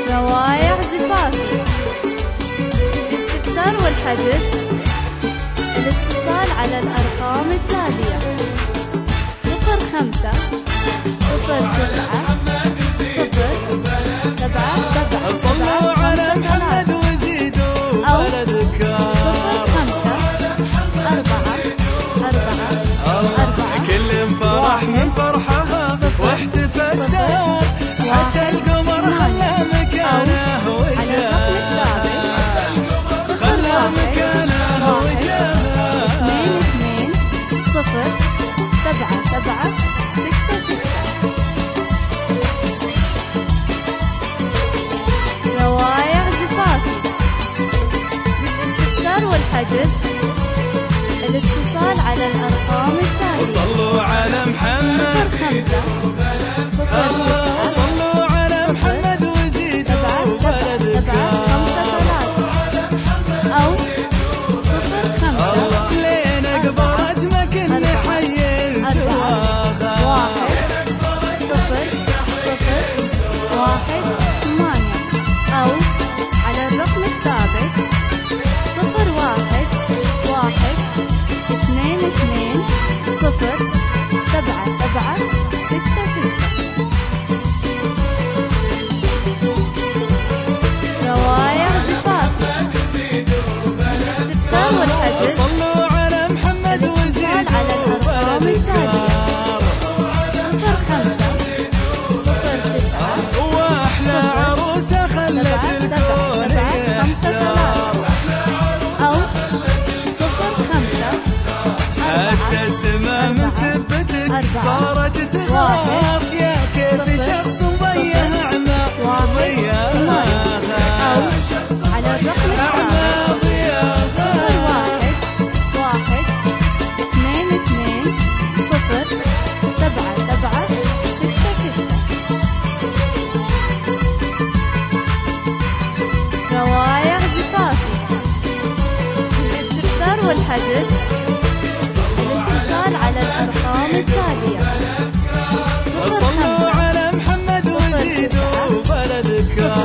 روايع زفافي. الاستفسار والحجز الاتصال على الأرقام التالية: 05 09 077. صلوا على محمد وزيدوا بلدك 05 4 كل فرح من فرحها واحتفلت حتى القمر خلى مكانه وجاه خلى مكانه وجاه 22 0 7 7 6 6. روايع زفافي. للاستفسار والحجز الاتصال على الأرقام التالية: وصلوا على محمد 05 09 صلوا على محمد وزيدوا بلدك أو 05 لين قبرت ما كنا حي سواها 1 0 0 1 8 أو على الرقم الثابت 01 1 2 2 0 7 7 6 6. روايع زفافي. الاستفسار والحجز صلوا على محمد الاتصال على الأرقام التالية: 05 09 واحلى عروسه خلت الكون يحتار أو 05 حتى السما من سبتك صارت تغار يا كيف شخص ضيع اعمى ضياها أو على الرقم اعمى ضياها 01 1 2 2 0 7 7 6 6. روايع زفافي. الاستفسار والحجز الاتصال على الأرقام التالية: صلوا على محمد وزيدوا بلدك